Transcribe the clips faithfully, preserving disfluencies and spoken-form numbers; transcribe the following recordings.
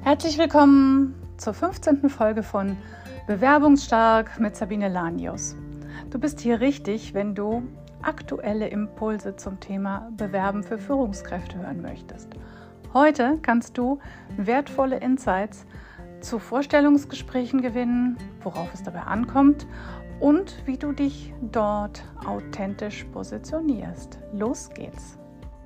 Herzlich willkommen zur fünfzehnten Folge von Bewerbungsstark mit Sabine Lanius. Du bist hier richtig, wenn du aktuelle Impulse zum Thema Bewerben für Führungskräfte hören möchtest. Heute kannst du wertvolle Insights zu Vorstellungsgesprächen gewinnen, worauf es dabei ankommt und wie du dich dort authentisch positionierst. Los geht's!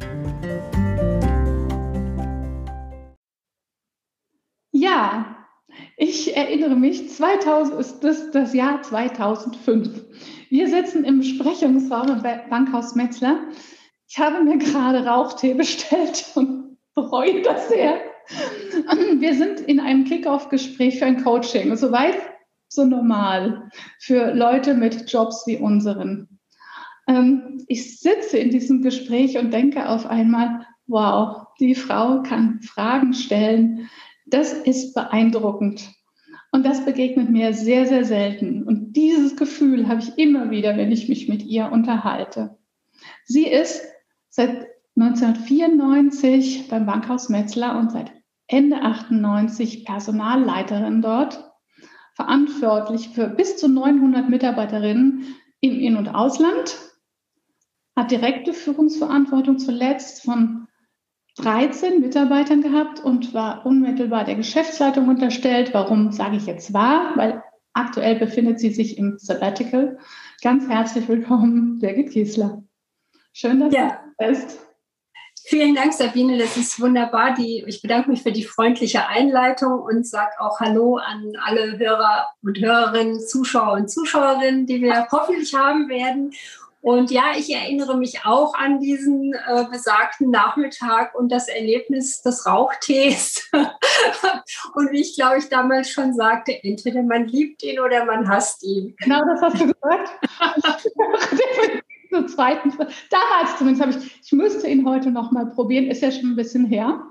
Ja, ich erinnere mich, zweitausend ist das, das Jahr zweitausendfünf. Wir sitzen im Besprechungsraum im Bankhaus Metzler. Ich habe mir gerade Rauchtee bestellt und bereue das sehr. Wir sind in einem Kick-Off-Gespräch für ein Coaching, soweit so normal für Leute mit Jobs wie unseren. Ich sitze in diesem Gespräch und denke auf einmal, wow, die Frau kann Fragen stellen. Das ist beeindruckend. Und das begegnet mir sehr, sehr selten. Und dieses Gefühl habe ich immer wieder, wenn ich mich mit ihr unterhalte. Sie ist seit neunzehnhundertvierundneunzig beim Bankhaus Metzler und seit Ende achtundneunzig Personalleiterin dort, verantwortlich für bis zu neunhundert Mitarbeiterinnen im In- und Ausland, hat direkte Führungsverantwortung zuletzt von dreizehn Mitarbeitern gehabt und war unmittelbar der Geschäftsleitung unterstellt. Warum sage ich jetzt war? Weil aktuell befindet sie sich im Sabbatical. Ganz herzlich willkommen, Birgit Kiesler. Schön, dass ja. du da bist. Vielen Dank, Sabine. Das ist wunderbar. Die, ich bedanke mich für die freundliche Einleitung und sage auch Hallo an alle Hörer und Hörerinnen, Zuschauer und Zuschauerinnen, die wir hoffentlich haben werden. Und ja, ich erinnere mich auch an diesen äh, besagten Nachmittag und das Erlebnis des Rauchtees. Und wie ich, glaube ich, damals schon sagte, entweder man liebt ihn oder man hasst ihn. Genau, das hast du gesagt. Zur zweiten, damals zumindest habe ich, ich müsste ihn heute noch mal probieren, ist ja schon ein bisschen her.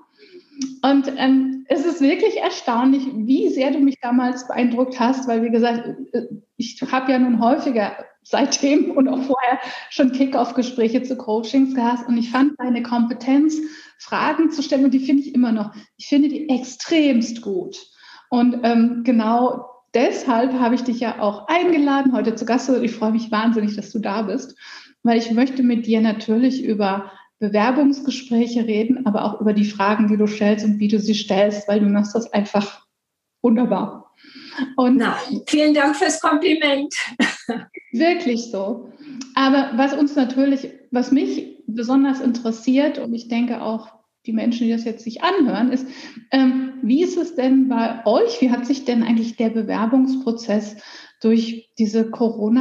Und ähm, es ist wirklich erstaunlich, wie sehr du mich damals beeindruckt hast, weil, wie gesagt, ich habe ja nun häufiger seitdem und auch vorher schon Kick-Off-Gespräche zu Coachings gehabt und ich fand deine Kompetenz, Fragen zu stellen, und die finde ich immer noch, ich finde die extremst gut. Und ähm, genau deshalb habe ich dich ja auch eingeladen, heute zu Gast. Ich freue mich wahnsinnig, dass du da bist, weil ich möchte mit dir natürlich über Bewerbungsgespräche reden, aber auch über die Fragen, die du stellst und wie du sie stellst, weil du machst das einfach wunderbar. Und Na, vielen Dank fürs Kompliment. Wirklich so. Aber was uns natürlich, was mich besonders interessiert, und ich denke auch die Menschen, die das jetzt sich anhören, ist, ähm, wie ist es denn bei euch? Wie hat sich denn eigentlich der Bewerbungsprozess durch diese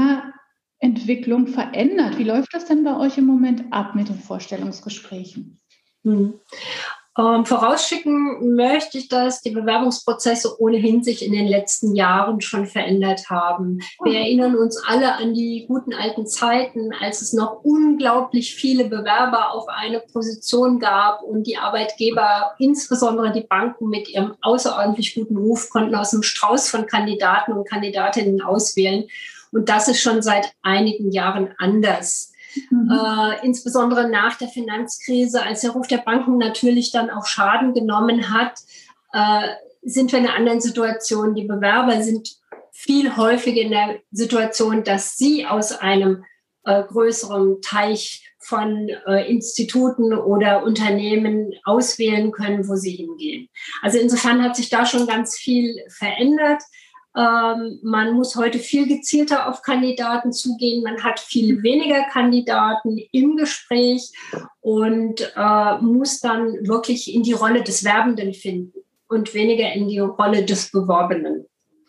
Corona-Entwicklung verändert? Wie läuft das denn bei euch im Moment ab mit den Vorstellungsgesprächen? Hm. Ähm, vorausschicken möchte ich, dass die Bewerbungsprozesse ohnehin sich in den letzten Jahren schon verändert haben. Wir erinnern uns alle an die guten alten Zeiten, als es noch unglaublich viele Bewerber auf eine Position gab und die Arbeitgeber, insbesondere die Banken mit ihrem außerordentlich guten Ruf, konnten aus einem Strauß von Kandidaten und Kandidatinnen auswählen. Und das ist schon seit einigen Jahren anders. Mhm. Äh, insbesondere nach der Finanzkrise, als der Ruf der Banken natürlich dann auch Schaden genommen hat, äh, sind wir in einer anderen Situation. Die Bewerber sind viel häufiger in der Situation, dass sie aus einem äh, größeren Teich von äh, Instituten oder Unternehmen auswählen können, wo sie hingehen. Also insofern hat sich da schon ganz viel verändert. Ähm, man muss heute viel gezielter auf Kandidaten zugehen. Man hat viel weniger Kandidaten im Gespräch und äh, muss dann wirklich in die Rolle des Werbenden finden und weniger in die Rolle des Beworbenen.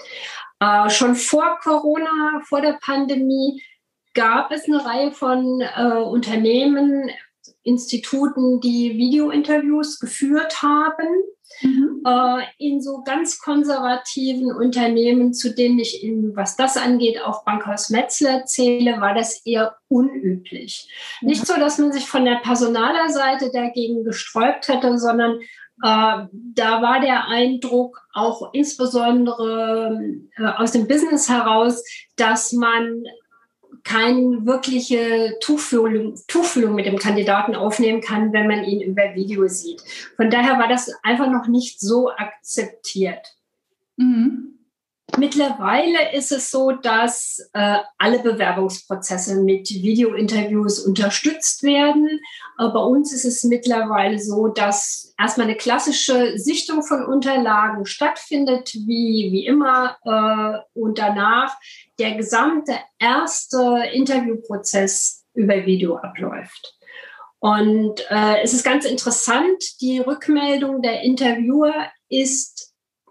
Äh, schon vor Corona, vor der Pandemie, gab es eine Reihe von äh, Unternehmen, Instituten, die Videointerviews geführt haben. Mhm. Äh, in so ganz konservativen Unternehmen, zu denen ich, in, was das angeht, auch Bankhaus Metzler zähle, war das eher unüblich. Mhm. Nicht so, dass man sich von der Personalerseite dagegen gesträubt hätte, sondern äh, da war der Eindruck auch insbesondere äh, aus dem Business heraus, dass man keine wirkliche Tuchfühlung, Tuchfühlung mit dem Kandidaten aufnehmen kann, wenn man ihn über Video sieht. Von daher war das einfach noch nicht so akzeptiert. Mhm. Mittlerweile ist es so, dass äh, alle Bewerbungsprozesse mit Videointerviews unterstützt werden. Aber bei uns ist es mittlerweile so, dass erstmal eine klassische Sichtung von Unterlagen stattfindet, wie, wie immer. Äh, und danach der gesamte erste Interviewprozess über Video abläuft. Und äh, es ist ganz interessant, die Rückmeldung der Interviewer ist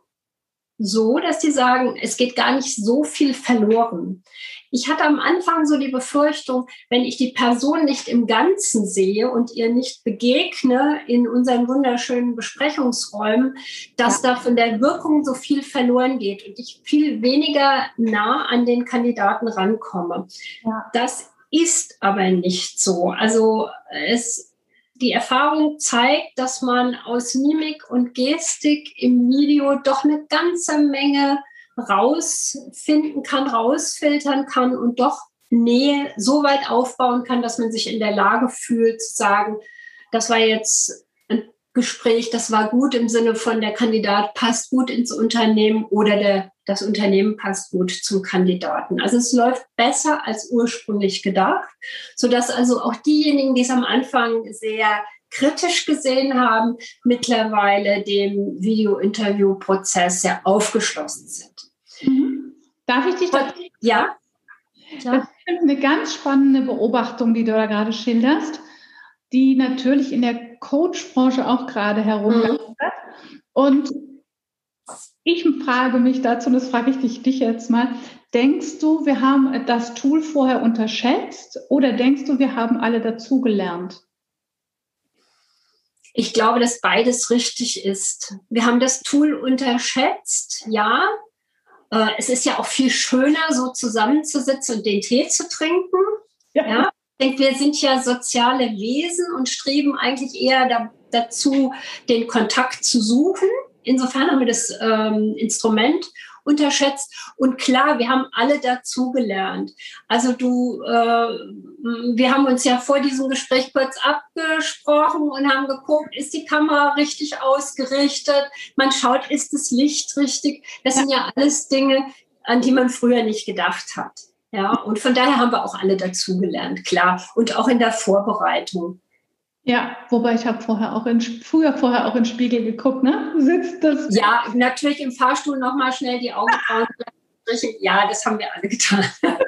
so, dass die sagen, es geht gar nicht so viel verloren. Ich hatte am Anfang so die Befürchtung, wenn ich die Person nicht im Ganzen sehe und ihr nicht begegne in unseren wunderschönen Besprechungsräumen, dass ja. da von der Wirkung so viel verloren geht und ich viel weniger nah an den Kandidaten rankomme. Ja. Das ist aber nicht so. Also es Die Erfahrung zeigt, dass man aus Mimik und Gestik im Video doch eine ganze Menge rausfinden kann, rausfiltern kann und doch Nähe so weit aufbauen kann, dass man sich in der Lage fühlt zu sagen, das war jetzt ein Gespräch, das war gut im Sinne von der Kandidat passt gut ins Unternehmen oder der, das Unternehmen passt gut zum Kandidaten. Also es läuft besser als ursprünglich gedacht, sodass also auch diejenigen, die es am Anfang sehr kritisch gesehen haben, mittlerweile dem Video-Interview-Prozess sehr aufgeschlossen sind. Mhm. Darf ich dich da? Ja. ja. Das ist eine ganz spannende Beobachtung, die du da gerade schilderst, die natürlich in der Coach-Branche auch gerade herumgeht. Mhm. Und ich frage mich dazu, und das frage ich dich, dich jetzt mal, denkst du, wir haben das Tool vorher unterschätzt oder denkst du, wir haben alle dazugelernt? Ich glaube, dass beides richtig ist. Wir haben das Tool unterschätzt, ja. Äh, es ist ja auch viel schöner, so zusammenzusitzen und den Tee zu trinken. Ja. ja. Ich denke, wir sind ja soziale Wesen und streben eigentlich eher da, dazu, den Kontakt zu suchen. Insofern haben wir das ähm, Instrument unterschätzt. Und klar, wir haben alle dazugelernt. Also du, äh, wir haben uns ja vor diesem Gespräch kurz abgesprochen und haben geguckt, ist die Kamera richtig ausgerichtet? Man schaut, ist das Licht richtig? Das ja. sind ja alles Dinge, an die man früher nicht gedacht hat. Ja, und von daher haben wir auch alle dazugelernt, klar. Und auch in der Vorbereitung. Ja, wobei ich habe vorher auch in, früher vorher auch in den Spiegel geguckt, ne? Sitzt das? Ja, natürlich im Fahrstuhl nochmal schnell die Augenbrauen strichen. Ja, das haben wir alle getan.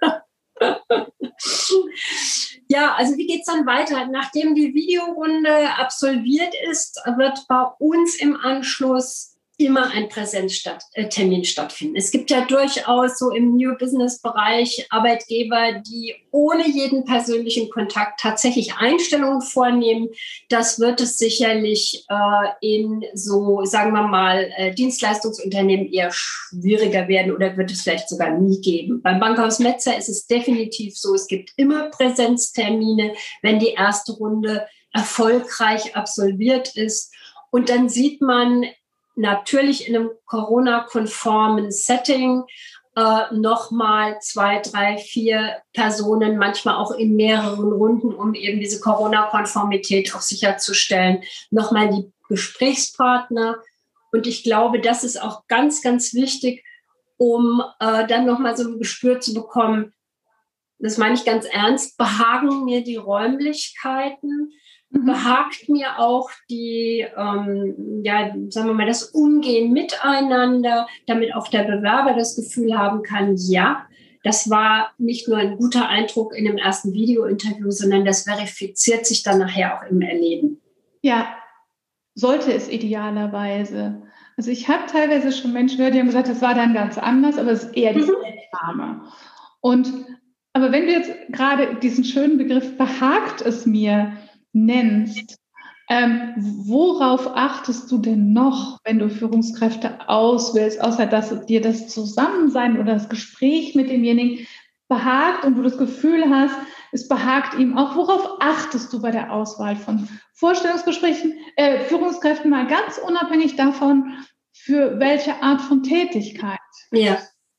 Ja, also wie geht es dann weiter? Nachdem die Videorunde absolviert ist, wird bei uns im Anschluss immer ein Präsenztermin stattfinden. Es gibt ja durchaus so im New Business-Bereich Arbeitgeber, die ohne jeden persönlichen Kontakt tatsächlich Einstellungen vornehmen. Das wird es sicherlich äh, in so, sagen wir mal, äh, Dienstleistungsunternehmen eher schwieriger werden oder wird es vielleicht sogar nie geben. Beim Bankhaus Metzer ist es definitiv so, es gibt immer Präsenztermine, wenn die erste Runde erfolgreich absolviert ist. Und dann sieht man natürlich in einem Corona-konformen Setting äh, nochmal zwei, drei, vier Personen, manchmal auch in mehreren Runden, um eben diese Corona-Konformität auch sicherzustellen, nochmal die Gesprächspartner. Und ich glaube, das ist auch ganz, ganz wichtig, um äh, dann nochmal so ein Gespür zu bekommen, das meine ich ganz ernst, behagen mir die Räumlichkeiten, behagt mir auch die, ähm, ja, sagen wir mal, das Umgehen miteinander, damit auch der Bewerber das Gefühl haben kann, ja, das war nicht nur ein guter Eindruck in dem ersten Videointerview, sondern das verifiziert sich dann nachher auch im Erleben. Ja, sollte es idealerweise. Also ich habe teilweise schon Menschen gehört, die haben gesagt, das war dann ganz anders, aber es ist eher die Annahme. Und aber wenn du jetzt gerade diesen schönen Begriff behagt es mir nennst, ähm, worauf achtest du denn noch, wenn du Führungskräfte auswählst, außer dass dir das Zusammensein oder das Gespräch mit demjenigen behagt und du das Gefühl hast, es behagt ihm auch. Worauf achtest du bei der Auswahl von Vorstellungsgesprächen, äh, Führungskräften, mal ganz unabhängig davon, für welche Art von Tätigkeit? Ja.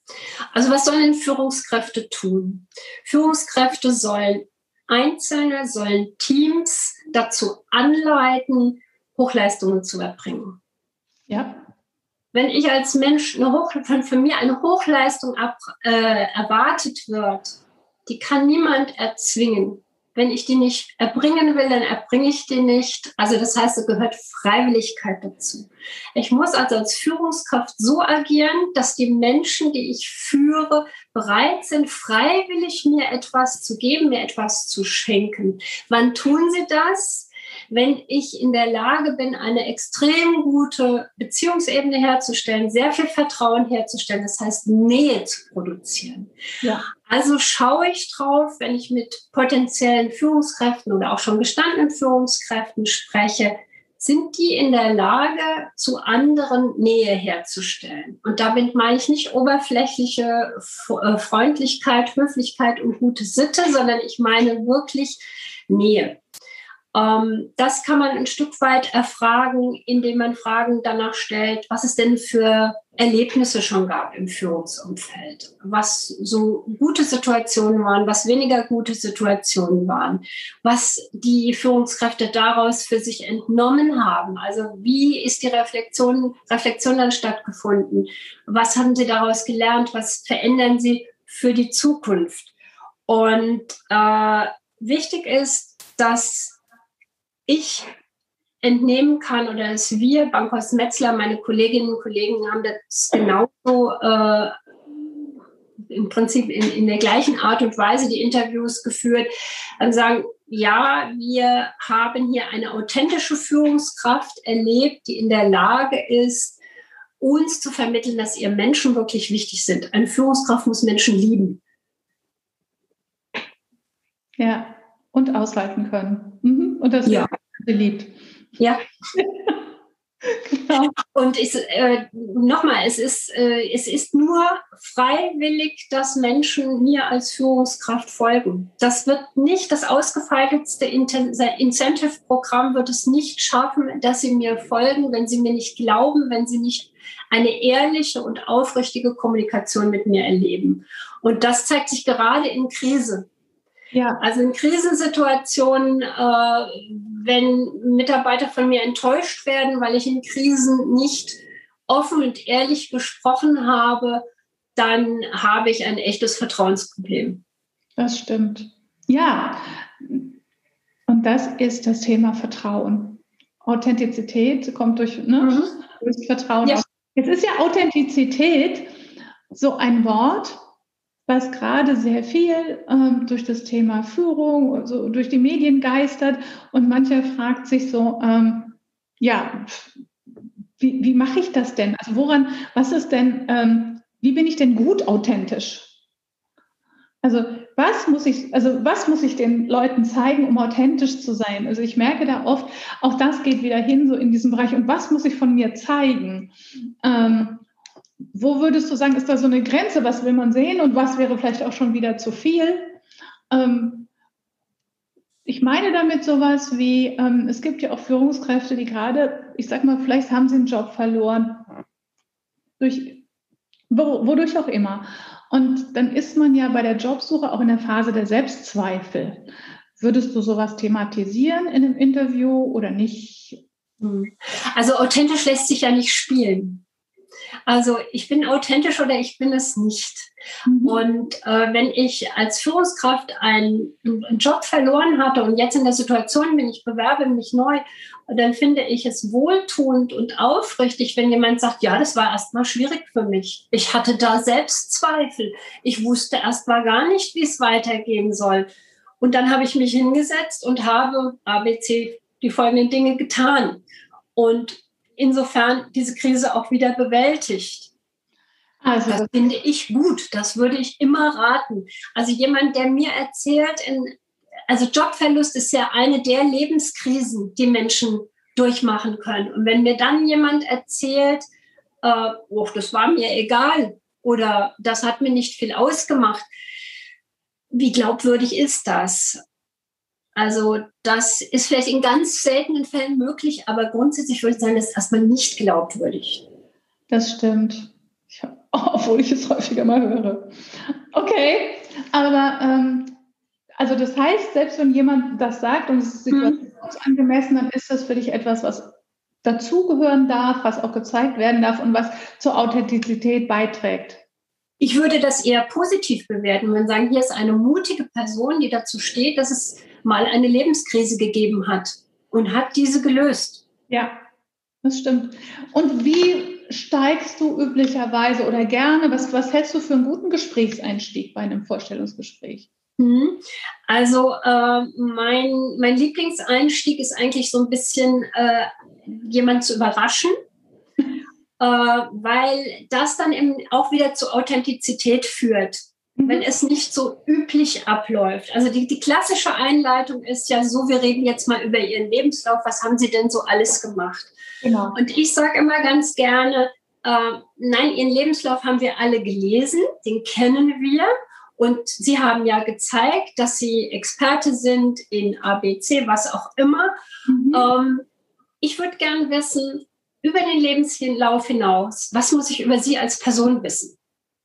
Also was sollen Führungskräfte tun? Führungskräfte sollen Einzelne, sollen Teams dazu anleiten, Hochleistungen zu erbringen. Ja. Wenn ich als Mensch eine Hoch, von, von mir eine Hochleistung ab, äh, erwartet wird, die kann niemand erzwingen. Wenn ich die nicht erbringen will, dann erbringe ich die nicht. Also das heißt, es gehört Freiwilligkeit dazu. Ich muss also als Führungskraft so agieren, dass die Menschen, die ich führe, bereit sind, freiwillig mir etwas zu geben, mir etwas zu schenken. Wann tun sie das? Wenn ich in der Lage bin, eine extrem gute Beziehungsebene herzustellen, sehr viel Vertrauen herzustellen, das heißt Nähe zu produzieren. Ja. Also schaue ich drauf, wenn ich mit potenziellen Führungskräften oder auch schon gestandenen Führungskräften spreche, sind die in der Lage, zu anderen Nähe herzustellen. Und damit meine ich nicht oberflächliche Freundlichkeit, Höflichkeit und gute Sitte, sondern ich meine wirklich Nähe. Ähm, das kann man ein Stück weit erfragen, indem man Fragen danach stellt, was es denn für Erlebnisse schon gab im Führungsumfeld, was so gute Situationen waren, was weniger gute Situationen waren, was die Führungskräfte daraus für sich entnommen haben. Also wie ist die Reflexion, Reflexion dann stattgefunden? Was haben sie daraus gelernt? Was verändern sie für die Zukunft? Und äh, wichtig ist, dass ich entnehmen kann oder dass wir, Bankhaus Metzler, meine Kolleginnen und Kollegen haben das genauso äh, im Prinzip in, in der gleichen Art und Weise die Interviews geführt und sagen, ja, wir haben hier eine authentische Führungskraft erlebt, die in der Lage ist, uns zu vermitteln, dass ihr Menschen wirklich wichtig sind. Eine Führungskraft muss Menschen lieben. Ja, und aushalten können. Mhm. Und das ja. beliebt. Ja. Genau. Und ich, äh, nochmal, es ist, äh, es ist nur freiwillig, dass Menschen mir als Führungskraft folgen. Das wird nicht, das ausgefeilte Incentive-Programm wird es nicht schaffen, dass sie mir folgen, wenn sie mir nicht glauben, wenn sie nicht eine ehrliche und aufrichtige Kommunikation mit mir erleben. Und das zeigt sich gerade in Krise. Ja. Also in Krisensituationen, äh, wenn Mitarbeiter von mir enttäuscht werden, weil ich in Krisen nicht offen und ehrlich gesprochen habe, dann habe ich ein echtes Vertrauensproblem. Das stimmt. Ja, und das ist das Thema Vertrauen. Authentizität kommt durch, ne, mhm. durch Vertrauen. Ja. Jetzt ist ja Authentizität so ein Wort, was gerade sehr viel ähm, durch das Thema Führung, also durch die Medien geistert. Und mancher fragt sich so, ähm, ja, wie, wie mache ich das denn? Also woran, was ist denn, ähm, wie bin ich denn gut authentisch? Also was muss ich, also was muss ich den Leuten zeigen, um authentisch zu sein? Also ich merke da oft, auch das geht wieder hin so in diesem Bereich. Und was muss ich von mir zeigen? Ähm, Wo würdest du sagen, ist da so eine Grenze? Was will man sehen und was wäre vielleicht auch schon wieder zu viel? Ähm, ich meine damit sowas wie, ähm, es gibt ja auch Führungskräfte, die gerade, ich sag mal, vielleicht haben sie einen Job verloren, durch, wo, wodurch auch immer. Und dann ist man ja bei der Jobsuche auch in der Phase der Selbstzweifel. Würdest du sowas thematisieren in einem Interview oder nicht? Also authentisch lässt sich ja nicht spielen. Also ich bin authentisch oder ich bin es nicht. Mhm. Und äh, wenn ich als Führungskraft einen, einen Job verloren hatte und jetzt in der Situation bin, ich bewerbe mich neu, dann finde ich es wohltuend und aufrichtig, wenn jemand sagt, ja, das war erstmal schwierig für mich. Ich hatte da Selbstzweifel. Ich wusste erstmal gar nicht, wie es weitergehen soll. Und dann habe ich mich hingesetzt und habe A B C die folgenden Dinge getan. Und insofern diese Krise auch wieder bewältigt. Also das finde ich gut. Das würde ich immer raten. Also jemand, der mir erzählt, in, also Jobverlust ist ja eine der Lebenskrisen, die Menschen durchmachen können. Und wenn mir dann jemand erzählt, äh, oh, das war mir egal oder das hat mir nicht viel ausgemacht, wie glaubwürdig ist das? Also das ist vielleicht in ganz seltenen Fällen möglich, aber grundsätzlich würde ich sagen, das ist erstmal nicht glaubwürdig. Das stimmt. Ich, obwohl ich es häufiger mal höre. Okay, aber ähm, also das heißt, selbst wenn jemand das sagt und es ist situationsangemessen, dann ist das für dich etwas, was dazugehören darf, was auch gezeigt werden darf und was zur Authentizität beiträgt. Ich würde das eher positiv bewerten, wenn sagen, hier ist eine mutige Person, die dazu steht, dass es mal eine Lebenskrise gegeben hat und hat diese gelöst. Ja, das stimmt. Und wie steigst du üblicherweise oder gerne, was, was hältst du für einen guten Gesprächseinstieg bei einem Vorstellungsgespräch? Also äh, mein, mein Lieblingseinstieg ist eigentlich so ein bisschen äh, jemand zu überraschen, äh, weil das dann eben auch wieder zu Authentizität führt, mhm. wenn es nicht so üblich abläuft. Also die, die klassische Einleitung ist ja so, wir reden jetzt mal über Ihren Lebenslauf, was haben Sie denn so alles gemacht? Genau. Und ich sage immer ganz gerne, äh, nein, Ihren Lebenslauf haben wir alle gelesen, den kennen wir. Und Sie haben ja gezeigt, dass Sie Experte sind in A B C, was auch immer. Mhm. Ähm, ich würde gerne wissen, über den Lebenslauf hinaus, was muss ich über Sie als Person wissen?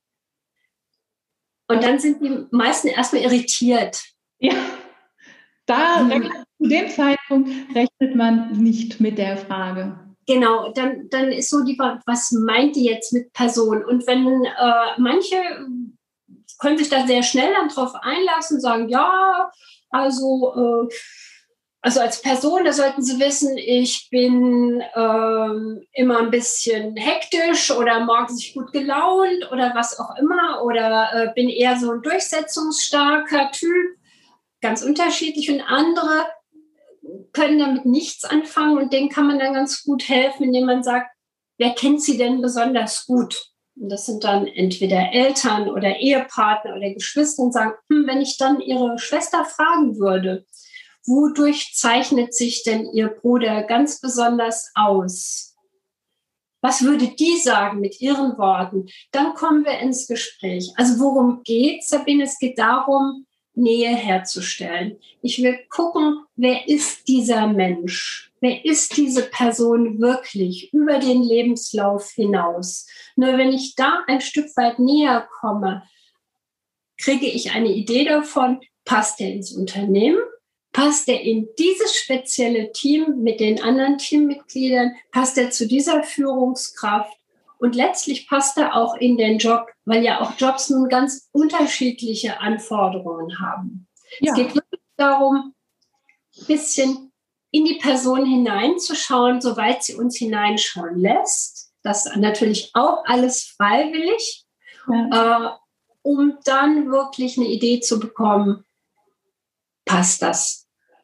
Und dann sind die meisten erstmal irritiert. Ja, da mhm. rechnet, zu dem Zeitpunkt rechnet man nicht mit der Frage. Genau, dann, dann ist so die Frage, was meint die jetzt mit Person? Und wenn äh, manche können sich da sehr schnell dann drauf einlassen, sagen, ja, also, äh, also als Person, da sollten Sie wissen, ich bin äh, immer ein bisschen hektisch oder morgens nicht gut gelaunt oder was auch immer oder äh, bin eher so ein durchsetzungsstarker Typ, ganz unterschiedlich. Und andere können damit nichts anfangen und denen kann man dann ganz gut helfen, indem man sagt, wer kennt Sie denn besonders gut? Und das sind dann entweder Eltern oder Ehepartner oder Geschwister und sagen, hm, wenn ich dann Ihre Schwester fragen würde, wodurch zeichnet sich denn Ihr Bruder ganz besonders aus? Was würde die sagen mit ihren Worten? Dann kommen wir ins Gespräch. Also worum geht's, Sabine? Es geht darum, Nähe herzustellen. Ich will gucken, wer ist dieser Mensch? Wer ist diese Person wirklich über den Lebenslauf hinaus? Nur wenn ich da ein Stück weit näher komme, kriege ich eine Idee davon, passt er ins Unternehmen? Passt er in dieses spezielle Team mit den anderen Teammitgliedern? Passt er zu dieser Führungskraft? Und letztlich passt er auch in den Job, weil ja auch Jobs nun ganz unterschiedliche Anforderungen haben. Ja. Es geht wirklich darum, ein bisschen in die Person hineinzuschauen, soweit sie uns hineinschauen lässt. Das ist natürlich auch alles freiwillig, ja. äh, um dann wirklich eine Idee zu bekommen, passt das?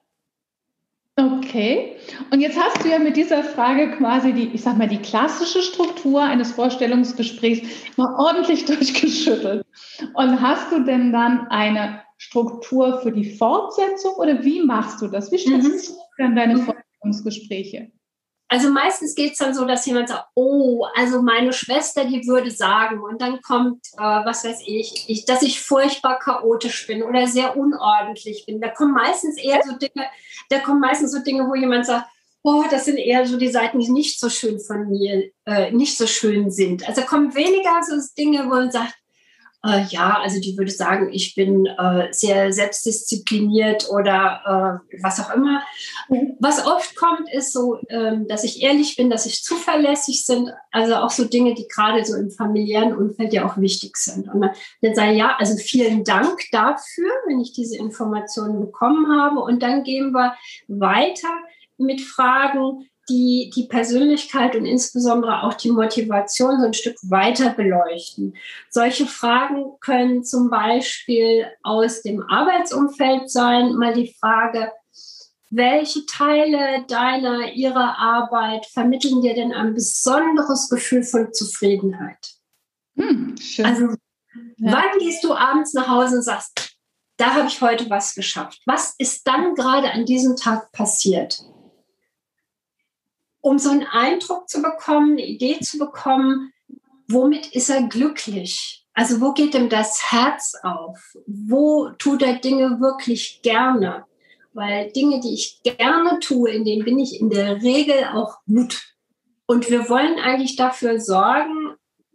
Okay, und jetzt hast du ja mit dieser Frage quasi die, ich sag mal, die klassische Struktur eines Vorstellungsgesprächs mal ordentlich durchgeschüttelt. Und hast du denn dann eine Struktur für die Fortsetzung oder wie machst du das? Wie stellst mhm. du dann deine Vorstellungsgespräche? Also meistens geht es dann so, dass jemand sagt, oh, also meine Schwester, die würde sagen, und dann kommt, äh, was weiß ich, ich, dass ich furchtbar chaotisch bin oder sehr unordentlich bin. Da kommen meistens eher so Dinge, da kommen meistens so Dinge, wo jemand sagt, oh, das sind eher so die Seiten, die nicht so schön von mir, äh, nicht so schön sind. Also kommen weniger so Dinge, wo man sagt, äh, ja, also die würde sagen, ich bin äh, sehr selbstdiszipliniert oder äh, was auch immer. Was oft kommt, ist so, ähm, dass ich ehrlich bin, dass ich zuverlässig bin. Also auch so Dinge, die gerade so im familiären Umfeld ja auch wichtig sind. Und dann sage ich, ja, also vielen Dank dafür, wenn ich diese Informationen bekommen habe. Und dann gehen wir weiter mit Fragen, die die Persönlichkeit und insbesondere auch die Motivation so ein Stück weiter beleuchten. Solche Fragen können zum Beispiel aus dem Arbeitsumfeld sein, mal die Frage, welche Teile deiner, ihrer Arbeit vermitteln dir denn ein besonderes Gefühl von Zufriedenheit? Hm, schön. Also, ja. Wann gehst du abends nach Hause und sagst, da habe ich heute was geschafft? Was ist dann gerade an diesem Tag passiert? Um so einen Eindruck zu bekommen, eine Idee zu bekommen, womit ist er glücklich? Also wo geht ihm das Herz auf? Wo tut er Dinge wirklich gerne? Weil Dinge, die ich gerne tue, in denen bin ich in der Regel auch gut. Und wir wollen eigentlich dafür sorgen,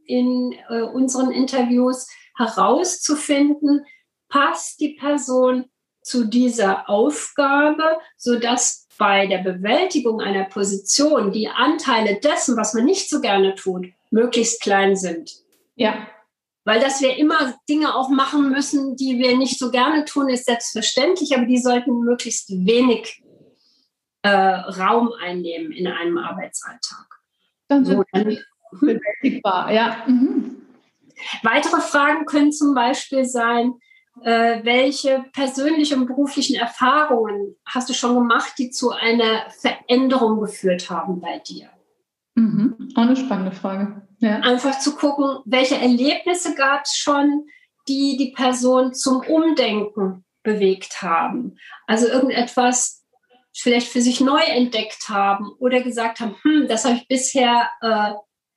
in äh, unseren Interviews herauszufinden, passt die Person zu dieser Aufgabe, sodass bei der Bewältigung einer Position die Anteile dessen, was man nicht so gerne tut, möglichst klein sind. Ja. Weil dass wir immer Dinge auch machen müssen, die wir nicht so gerne tun, ist selbstverständlich, aber die sollten möglichst wenig äh, Raum einnehmen in einem Arbeitsalltag. Dann sind sie bewältigbar, ja. Mhm. Weitere Fragen können zum Beispiel sein, äh, welche persönlichen und beruflichen Erfahrungen hast du schon gemacht, die zu einer Veränderung geführt haben bei dir? Mhm. Auch eine spannende Frage. Ja. Einfach zu gucken, welche Erlebnisse gab es schon, die die Person zum Umdenken bewegt haben. Also irgendetwas vielleicht für sich neu entdeckt haben oder gesagt haben, hm, das habe ich bisher äh,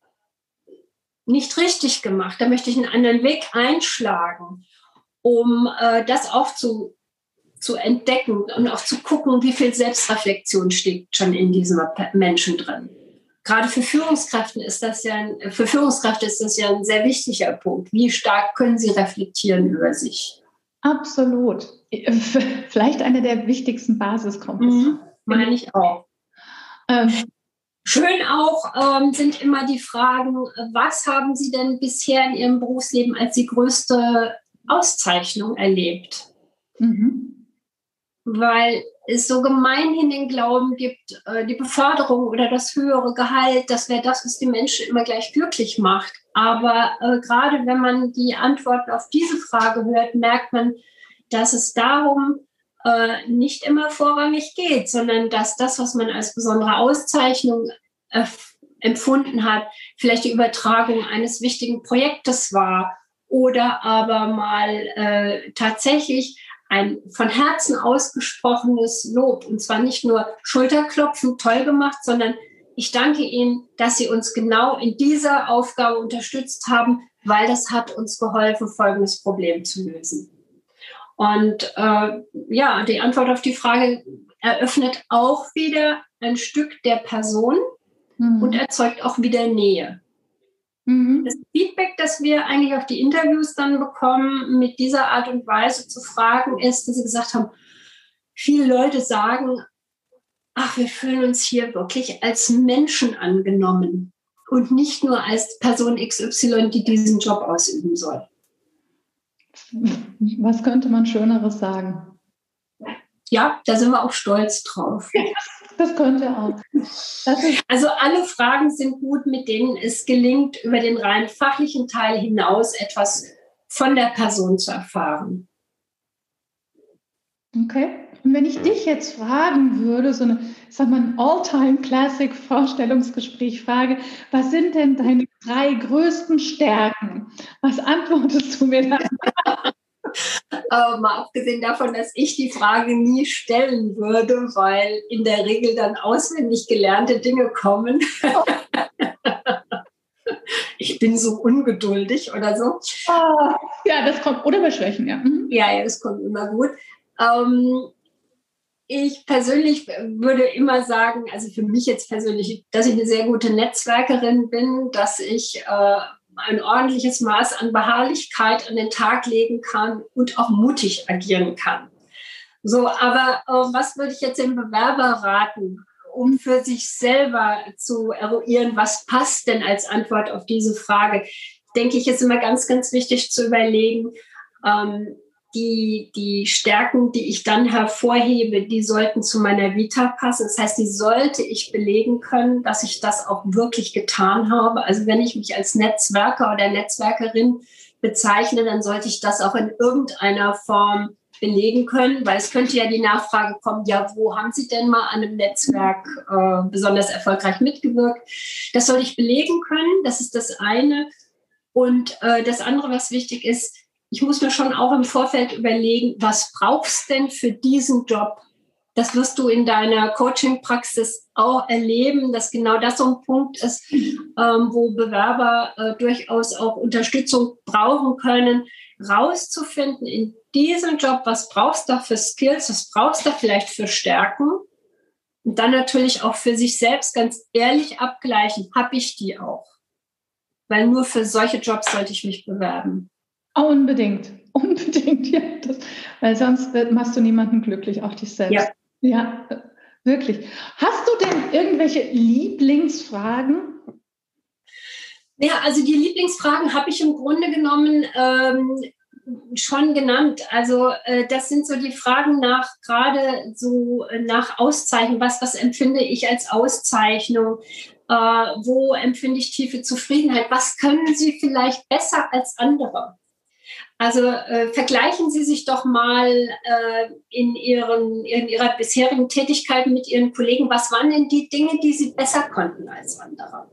nicht richtig gemacht, da möchte ich einen anderen Weg einschlagen, um äh, das auch zu, zu entdecken und auch zu gucken, wie viel Selbstreflexion steckt schon in diesem Menschen drin. Gerade für Führungskräfte ist das ja ein, für Führungskräfte ist das ja ein sehr wichtiger Punkt. Wie stark können sie reflektieren über sich? Absolut. Vielleicht eine der wichtigsten Basiskompetenzen. Mhm, meine ich auch. Ähm, Schön auch ähm, sind immer die Fragen, was haben Sie denn bisher in Ihrem Berufsleben als die größte Auszeichnung erlebt? Mhm. Weil es so gemeinhin den Glauben gibt, äh, die Beförderung oder das höhere Gehalt, das wäre das, was die Menschen immer gleich glücklich macht. Aber äh, gerade wenn man die Antwort auf diese Frage hört, merkt man, dass es darum äh, nicht immer vorrangig geht, sondern dass das, was man als besondere Auszeichnung äh, empfunden hat, vielleicht die Übertragung eines wichtigen Projektes war oder aber mal äh, tatsächlich ein von Herzen ausgesprochenes Lob. Und zwar nicht nur Schulterklopfen, toll gemacht, sondern ich danke Ihnen, dass Sie uns genau in dieser Aufgabe unterstützt haben, weil das hat uns geholfen, folgendes Problem zu lösen. Und äh, ja, die Antwort auf die Frage eröffnet auch wieder ein Stück der Person mhm. und erzeugt auch wieder Nähe. Mhm. Das Feedback, das wir eigentlich auf die Interviews dann bekommen, mit dieser Art und Weise zu fragen, ist, dass sie gesagt haben, viele Leute sagen, ach, wir fühlen uns hier wirklich als Menschen angenommen und nicht nur als Person X Y, die diesen Job ausüben soll. Was könnte man Schöneres sagen? Ja, da sind wir auch stolz drauf. Das könnte auch. Das ist also alle Fragen sind gut, mit denen es gelingt, über den rein fachlichen Teil hinaus etwas von der Person zu erfahren. Okay. Und wenn ich dich jetzt fragen würde, so eine, ich sag mal, ein All-Time-Classic-Vorstellungsgespräch frage, was sind denn deine drei größten Stärken? Was antwortest du mir dann? Aber mal abgesehen davon, dass ich die Frage nie stellen würde, weil in der Regel dann auswendig gelernte Dinge kommen. Ich bin so ungeduldig oder so. Oh, ja, das kommt. Oder bei Schwächen, ja. Mhm. Ja, ja, das kommt immer gut. Ähm, ich persönlich würde immer sagen, also für mich jetzt persönlich, dass ich eine sehr gute Netzwerkerin bin, dass ich äh, ein ordentliches Maß an Beharrlichkeit an den Tag legen kann und auch mutig agieren kann. So, aber äh, was würde ich jetzt dem Bewerber raten, um für sich selber zu eruieren, was passt denn als Antwort auf diese Frage? Denke ich, ist immer ganz, ganz wichtig zu überlegen, ähm, die, die Stärken, die ich dann hervorhebe, die sollten zu meiner Vita passen. Das heißt, die sollte ich belegen können, dass ich das auch wirklich getan habe. Also wenn ich mich als Netzwerker oder Netzwerkerin bezeichne, dann sollte ich das auch in irgendeiner Form belegen können, weil es könnte ja die Nachfrage kommen, ja, wo haben Sie denn mal an einem Netzwerk äh, besonders erfolgreich mitgewirkt? Das soll ich belegen können, das ist das eine. Und äh, das andere, was wichtig ist, ich muss mir schon auch im Vorfeld überlegen, was brauchst du denn für diesen Job? Das wirst du in deiner Coaching-Praxis auch erleben, dass genau das so ein Punkt ist, ähm, wo Bewerber äh, durchaus auch Unterstützung brauchen können, rauszufinden in diesem Job, was brauchst du da für Skills, was brauchst du vielleicht für Stärken und dann natürlich auch für sich selbst ganz ehrlich abgleichen, habe ich die auch? weil nur für solche Jobs sollte ich mich bewerben. Unbedingt, unbedingt, ja. Das, weil sonst machst du niemanden glücklich, auch dich selbst. Ja, ja, wirklich. Hast du denn irgendwelche Lieblingsfragen? Ja, also die Lieblingsfragen habe ich im Grunde genommen ähm, schon genannt. Also äh, das sind so die Fragen nach gerade so äh, nach Auszeichnung. Was, was empfinde ich als Auszeichnung? Äh, wo empfinde ich tiefe Zufriedenheit? Was können Sie vielleicht besser als andere? Also äh, vergleichen Sie sich doch mal äh, in, ihren, in Ihrer bisherigen Tätigkeit mit Ihren Kollegen. Was waren denn die Dinge, die Sie besser konnten als andere?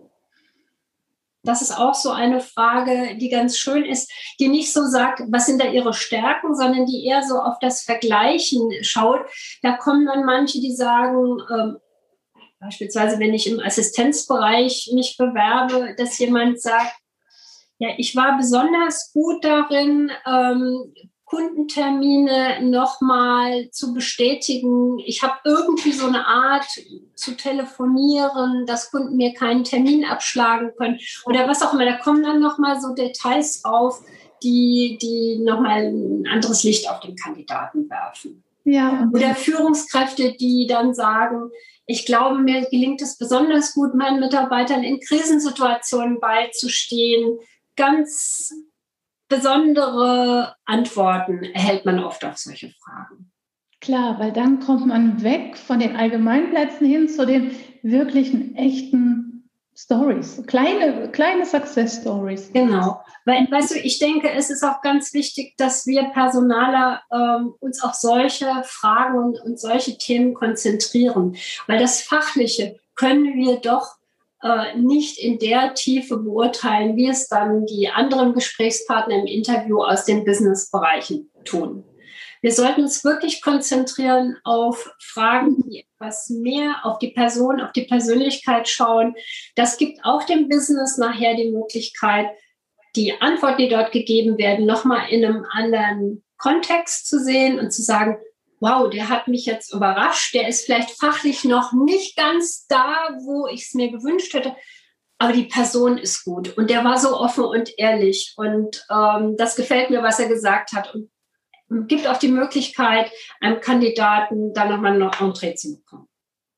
Das ist auch so eine Frage, die ganz schön ist, die nicht so sagt, was sind da Ihre Stärken, sondern die eher so auf das Vergleichen schaut. Da kommen dann manche, die sagen, ähm, beispielsweise wenn ich im Assistenzbereich mich bewerbe, dass jemand sagt, ja, ich war besonders gut darin, ähm, Kundentermine nochmal zu bestätigen. Ich habe irgendwie so eine Art zu telefonieren, dass Kunden mir keinen Termin abschlagen können oder was auch immer. Da kommen dann nochmal so Details auf, die, die nochmal ein anderes Licht auf den Kandidaten werfen. Ja. Oder Führungskräfte, die dann sagen, ich glaube, mir gelingt es besonders gut, meinen Mitarbeitern in Krisensituationen beizustehen. Ganz besondere Antworten erhält man oft auf solche Fragen. Klar, weil dann kommt man weg von den Allgemeinplätzen hin zu den wirklichen, echten Stories, kleine, kleine Success-Stories. Genau, weil, weißt du, ich denke, es ist auch ganz wichtig, dass wir Personaler ähm, uns auf solche Fragen und, und solche Themen konzentrieren, weil das Fachliche können wir doch äh, nicht in der Tiefe beurteilen, wie es dann die anderen Gesprächspartner im Interview aus den Businessbereichen tun. Wir sollten uns wirklich konzentrieren auf Fragen, die etwas mehr auf die Person, auf die Persönlichkeit schauen. Das gibt auch dem Business nachher die Möglichkeit, die Antworten, die dort gegeben werden, nochmal in einem anderen Kontext zu sehen und zu sagen, wow, der hat mich jetzt überrascht, der ist vielleicht fachlich noch nicht ganz da, wo ich es mir gewünscht hätte, aber die Person ist gut und der war so offen und ehrlich und ähm, das gefällt mir, was er gesagt hat und gibt auch die Möglichkeit, einem Kandidaten dann nochmal ein Entree zu bekommen.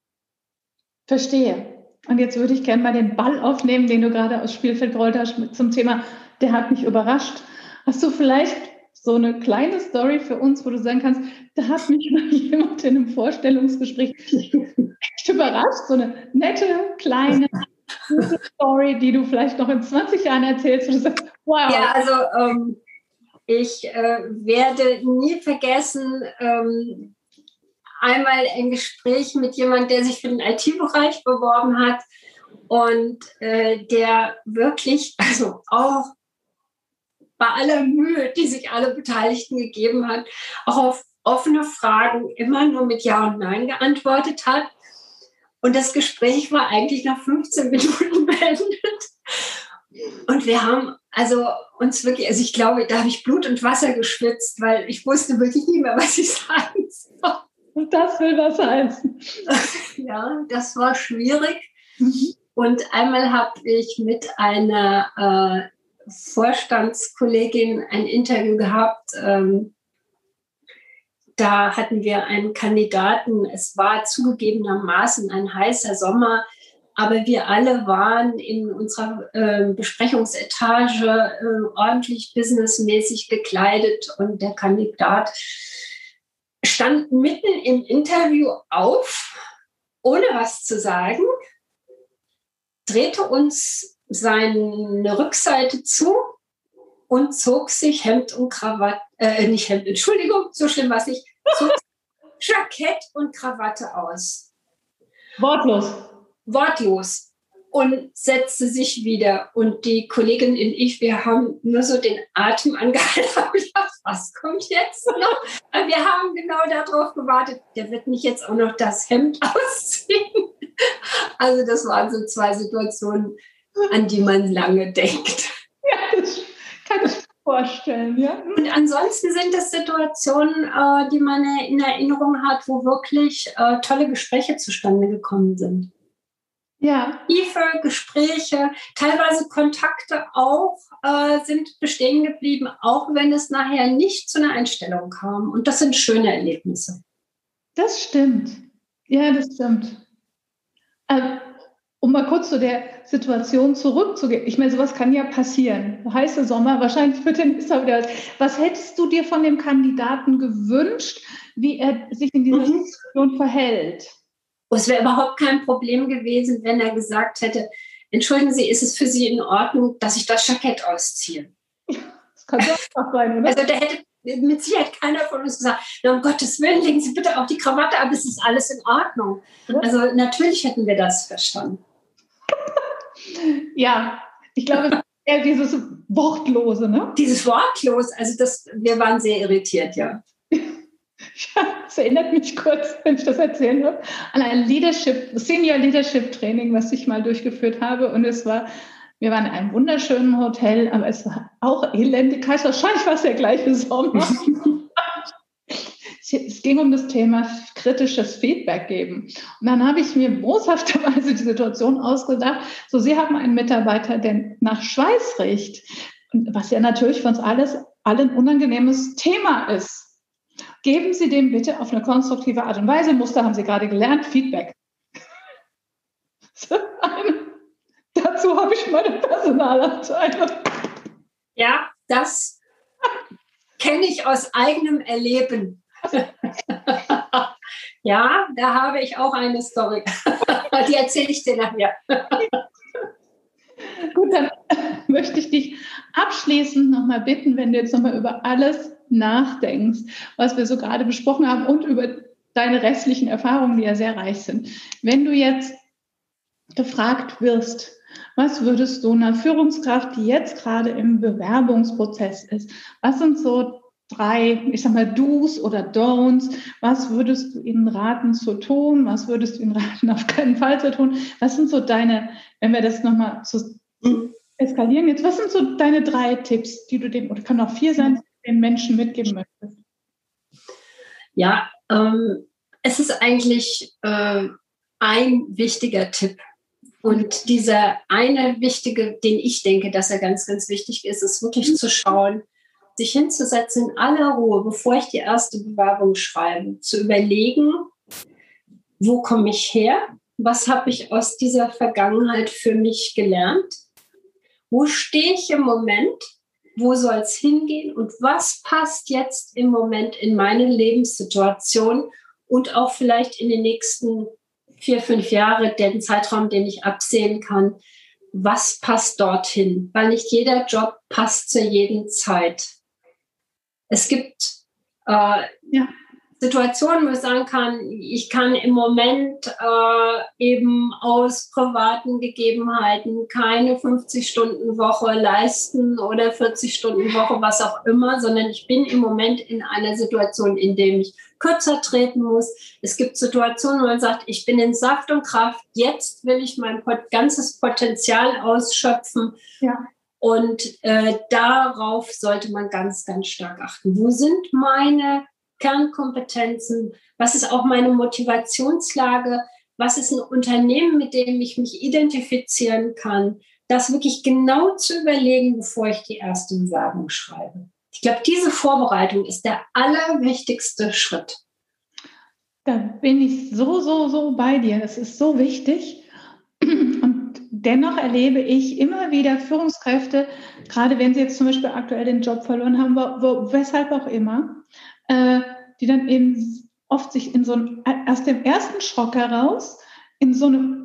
Verstehe. Und jetzt würde ich gerne mal den Ball aufnehmen, den du gerade aus Spielfeld gerollt hast zum Thema, der hat mich überrascht. Hast du vielleicht so eine kleine Story für uns, wo du sagen kannst, da hat mich mal jemand in einem Vorstellungsgespräch echt überrascht, so eine nette, kleine, gute Story, die du vielleicht noch in zwanzig Jahren erzählst und du sagst, wow. Ja, also ähm, ich äh, werde nie vergessen, ähm, einmal ein Gespräch mit jemandem, der sich für den I T-Bereich beworben hat und äh, der wirklich, also auch bei aller Mühe, die sich alle Beteiligten gegeben hat, auch auf offene Fragen immer nur mit Ja und Nein geantwortet hat. Und das Gespräch war eigentlich nach fünfzehn Minuten beendet. Und wir haben also uns wirklich, also ich glaube, da habe ich Blut und Wasser geschwitzt, weil ich wusste wirklich nicht mehr, was ich sagen soll. Und das will was heißen. Ja, das war schwierig. Mhm. Und einmal habe ich mit einer äh, Vorstandskollegin ein Interview gehabt. Ähm, da hatten wir einen Kandidaten. Es war zugegebenermaßen ein heißer Sommer, aber wir alle waren in unserer äh, Besprechungsetage äh, ordentlich businessmäßig gekleidet und der Kandidat stand mitten im Interview auf, ohne was zu sagen, drehte uns seine Rückseite zu und zog sich Hemd und Krawatte, äh, nicht Hemd, Entschuldigung, so schlimm war es nicht, zog Jackett und Krawatte aus. Wortlos. Wortlos. Und setzte sich wieder. Und die Kollegin und ich, wir haben nur so den Atem angehalten und gedacht, was kommt jetzt noch? Aber wir haben genau darauf gewartet, der wird nicht jetzt auch noch das Hemd ausziehen. Also das waren so zwei Situationen, an die man lange denkt. Ja, das kann ich mir vorstellen, ja. Und ansonsten sind es Situationen, äh, die man in Erinnerung hat, wo wirklich äh, tolle Gespräche zustande gekommen sind. Ja. Tiefe Gespräche, teilweise Kontakte auch äh, sind bestehen geblieben, auch wenn es nachher nicht zu einer Einstellung kam. Und das sind schöne Erlebnisse. Das stimmt. Ja, das stimmt. Ähm, um mal kurz zu der Situation zurückzugehen. Ich meine, sowas kann ja passieren. Heiße Sommer, wahrscheinlich wird dann ist er wieder. Was hättest du dir von dem Kandidaten gewünscht, wie er sich in dieser Mhm. Situation verhält? Es wäre überhaupt kein Problem gewesen, wenn er gesagt hätte, entschuldigen Sie, ist es für Sie in Ordnung, dass ich das Jackett ausziehe? Das kann so einfach sein, oder? Also da hätte mit Sicherheit keiner von uns gesagt, na, um Gottes Willen, legen Sie bitte auch die Krawatte ab, es ist alles in Ordnung. Also natürlich hätten wir das verstanden. Ja, ich glaube, eher dieses Wortlose, ne? Dieses Wortlos, also das, wir waren sehr irritiert, ja. Ja, das erinnert mich kurz, wenn ich das erzählen darf, an ein Leadership, Senior Leadership Training, was ich mal durchgeführt habe. Und es war, wir waren in einem wunderschönen Hotel, aber es war auch elendig heiß. Wahrscheinlich war es der gleiche Sommer. Es ging um das Thema kritisches Feedback geben. Und dann habe ich mir boshafterweise die Situation ausgedacht, so, Sie haben einen Mitarbeiter, der nach Schweiß riecht, was ja natürlich für uns alles, alle ein unangenehmes Thema ist. Geben Sie dem bitte auf eine konstruktive Art und Weise, Muster haben Sie gerade gelernt, Feedback. Dazu habe ich meine Personalabteilung. Ja, das kenne ich aus eigenem Erleben. Ja, da habe ich auch eine Story. Die erzähle ich dir nachher. Gut, dann möchte ich dich abschließend nochmal bitten, wenn du jetzt nochmal über alles nachdenkst, was wir so gerade besprochen haben und über deine restlichen Erfahrungen, die ja sehr reich sind. Wenn du jetzt gefragt wirst, was würdest du einer Führungskraft, die jetzt gerade im Bewerbungsprozess ist, was sind so drei, ich sag mal, Do's oder Don'ts, was würdest du ihnen raten zu tun, was würdest du ihnen raten, auf keinen Fall zu tun, was sind so deine, wenn wir das nochmal zu eskalieren jetzt, was sind so deine drei Tipps, die du dem, oder kann auch vier sein, die du den Menschen mitgeben möchtest? Ja, ähm, es ist eigentlich äh, ein wichtiger Tipp. Und dieser eine wichtige, den ich denke, dass er ganz, ganz wichtig ist, ist wirklich zu schauen, sich hinzusetzen in aller Ruhe, bevor ich die erste Bewerbung schreibe, zu überlegen, wo komme ich her? Was habe ich aus dieser Vergangenheit für mich gelernt? Wo stehe ich im Moment? Wo soll es hingehen? Und was passt jetzt im Moment in meine Lebenssituation und auch vielleicht in den nächsten vier, fünf Jahre, den Zeitraum, den ich absehen kann? Was passt dorthin? Weil nicht jeder Job passt zu jeder Zeit. Es gibt äh, ja. Situationen, wo ich sagen kann, ich kann im Moment äh, eben aus privaten Gegebenheiten keine fünfzig-Stunden-Woche leisten oder vierzig-Stunden-Woche, was auch immer, sondern ich bin im Moment in einer Situation, in der ich kürzer treten muss. Es gibt Situationen, wo man sagt, ich bin in Saft und Kraft, jetzt will ich mein ganzes Potenzial ausschöpfen. Ja. Und äh, darauf sollte man ganz, ganz stark achten. Wo sind meine Kernkompetenzen? Was ist auch meine Motivationslage? Was ist ein Unternehmen, mit dem ich mich identifizieren kann? Das wirklich genau zu überlegen, bevor ich die erste Bewerbung schreibe. Ich glaube, diese Vorbereitung ist der allerwichtigste Schritt. Da bin ich so, so, so bei dir. Das ist so wichtig. Und dennoch erlebe ich immer wieder Führungskräfte, gerade wenn sie jetzt zum Beispiel aktuell den Job verloren haben, wo, wo, weshalb auch immer, äh, die dann eben oft sich in so ein, aus dem ersten Schock heraus in so eine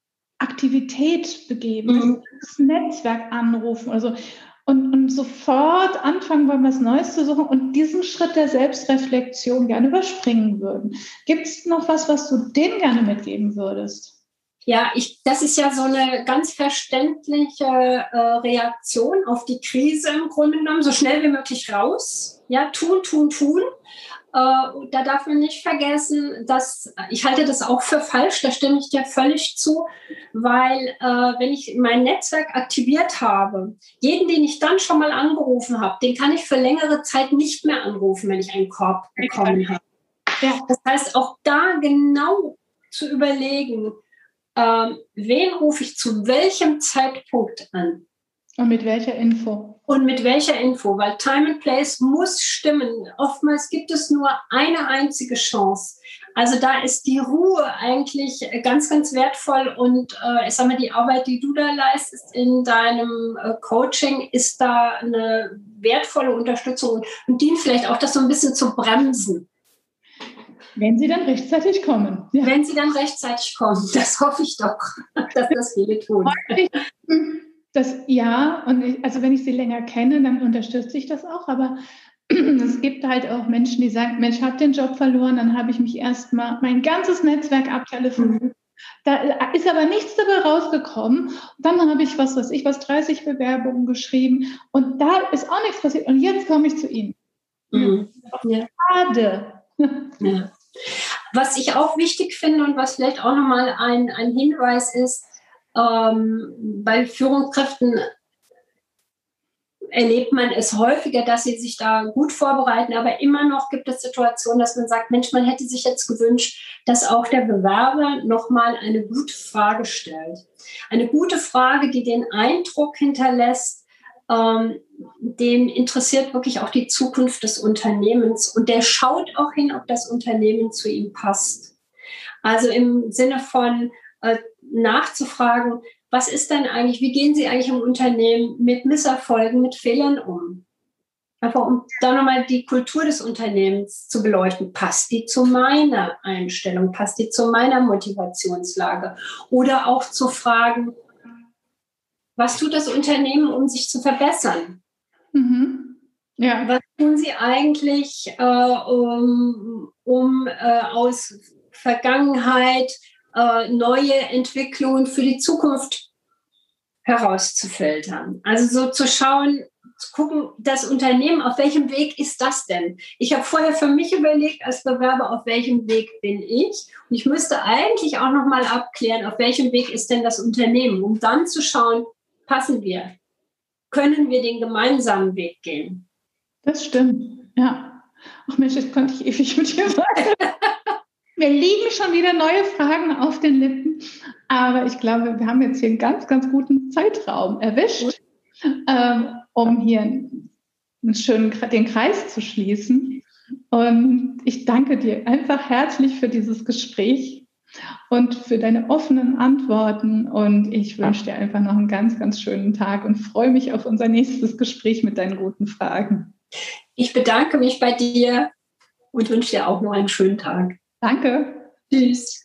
Aktivität begeben, mhm. das Netzwerk anrufen, also und, und sofort anfangen wollen, was Neues zu suchen und diesen Schritt der Selbstreflexion gerne überspringen würden. Gibt es noch was, was du denen gerne mitgeben würdest? Ja, ich, das ist ja so eine ganz verständliche äh, Reaktion auf die Krise im Grunde genommen, so schnell wie möglich raus, ja, tun, tun, tun. Äh, da darf man nicht vergessen, dass ich halte das auch für falsch, da stimme ich dir völlig zu, weil äh, wenn ich mein Netzwerk aktiviert habe, jeden, den ich dann schon mal angerufen habe, den kann ich für längere Zeit nicht mehr anrufen, wenn ich einen Korb bekommen habe. Ja. Das heißt, auch da genau zu überlegen, ähm, wen rufe ich zu welchem Zeitpunkt an? Und mit welcher Info? Und mit welcher Info? Weil Time and Place muss stimmen. Oftmals gibt es nur eine einzige Chance. Also da ist die Ruhe eigentlich ganz, ganz wertvoll. Und äh, ich sag mal, die Arbeit, die du da leistest in deinem äh, Coaching, ist da eine wertvolle Unterstützung und dient vielleicht auch, das so ein bisschen zu bremsen. Wenn sie dann rechtzeitig kommen. Ja. Wenn sie dann rechtzeitig kommen. Das hoffe ich doch, dass das viele tun. Das, ja, und ich, also wenn ich sie länger kenne, dann unterstütze ich das auch, aber es gibt halt auch Menschen, die sagen, Mensch, ich habe den Job verloren, dann habe ich mich erstmal mein ganzes Netzwerk abtelefoniert. Mhm. Da ist aber nichts dabei rausgekommen. Und dann habe ich, was weiß ich, was dreißig Bewerbungen geschrieben und da ist auch nichts passiert und jetzt komme ich zu Ihnen. Mhm. Ja. Schade. Ja. Was ich auch wichtig finde und was vielleicht auch nochmal ein, ein Hinweis ist, Ähm, bei Führungskräften erlebt man es häufiger, dass sie sich da gut vorbereiten, aber immer noch gibt es Situationen, dass man sagt, Mensch, man hätte sich jetzt gewünscht, dass auch der Bewerber nochmal eine gute Frage stellt. Eine gute Frage, die den Eindruck hinterlässt, ähm, den interessiert wirklich auch die Zukunft des Unternehmens und der schaut auch hin, ob das Unternehmen zu ihm passt. Also im Sinne von äh, nachzufragen, was ist denn eigentlich, wie gehen Sie eigentlich im Unternehmen mit Misserfolgen, mit Fehlern um? Einfach um da nochmal die Kultur des Unternehmens zu beleuchten. Passt die zu meiner Einstellung? Passt die zu meiner Motivationslage? Oder auch zu fragen, was tut das Unternehmen, um sich zu verbessern? Mhm. Ja. Was tun Sie eigentlich, äh, um, um äh, aus Vergangenheit äh, neue Entwicklungen für die Zukunft herauszufiltern? Also so zu schauen, zu gucken, das Unternehmen, auf welchem Weg ist das denn? Ich habe vorher für mich überlegt, als Bewerber, auf welchem Weg bin ich? Und ich müsste eigentlich auch nochmal abklären, auf welchem Weg ist denn das Unternehmen, um dann zu schauen, passen wir? Können wir den gemeinsamen Weg gehen? Das stimmt, ja. Ach Mensch, das konnte ich ewig mit dir sagen. Mir liegen schon wieder neue Fragen auf den Lippen, aber ich glaube, wir haben jetzt hier einen ganz, ganz guten Zeitraum erwischt, ähm, um hier einen schönen den Kreis zu schließen. Und ich danke dir einfach herzlich für dieses Gespräch und für deine offenen Antworten. Und ich wünsche dir einfach noch einen ganz, ganz schönen Tag und freue mich auf unser nächstes Gespräch mit deinen guten Fragen. Ich bedanke mich bei dir und wünsche dir auch noch einen schönen Tag. Danke. Tschüss.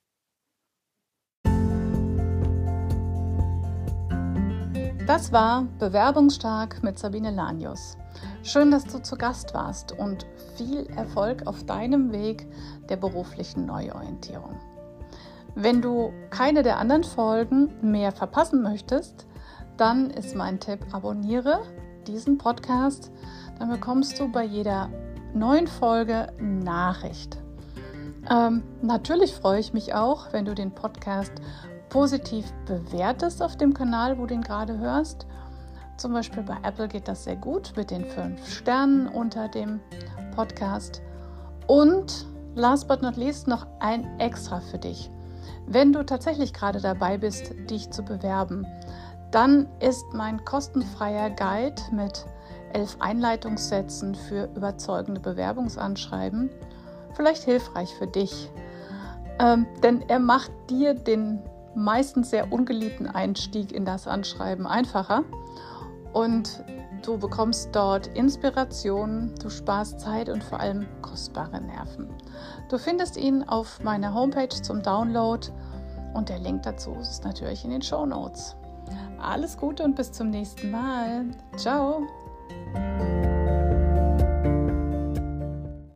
Das war Bewerbungsstark mit Sabine Lanius. Schön, dass du zu Gast warst und viel Erfolg auf deinem Weg der beruflichen Neuorientierung. Wenn du keine der anderen Folgen mehr verpassen möchtest, dann ist mein Tipp, abonniere diesen Podcast, dann bekommst du bei jeder neuen Folge Nachricht. Ähm, natürlich freue ich mich auch, wenn du den Podcast positiv bewertest auf dem Kanal, wo du ihn gerade hörst. Zum Beispiel bei Apple geht das sehr gut mit den fünf Sternen unter dem Podcast. Und last but not least noch ein Extra für dich. Wenn du tatsächlich gerade dabei bist, dich zu bewerben, dann ist mein kostenfreier Guide mit elf Einleitungssätzen für überzeugende Bewerbungsanschreiben vielleicht hilfreich für dich. Ähm, denn er macht dir den meistens sehr ungeliebten Einstieg in das Anschreiben einfacher und du bekommst dort Inspiration, du sparst Zeit und vor allem kostbare Nerven. Du findest ihn auf meiner Homepage zum Download und der Link dazu ist natürlich in den Shownotes. Alles Gute und bis zum nächsten Mal. Ciao!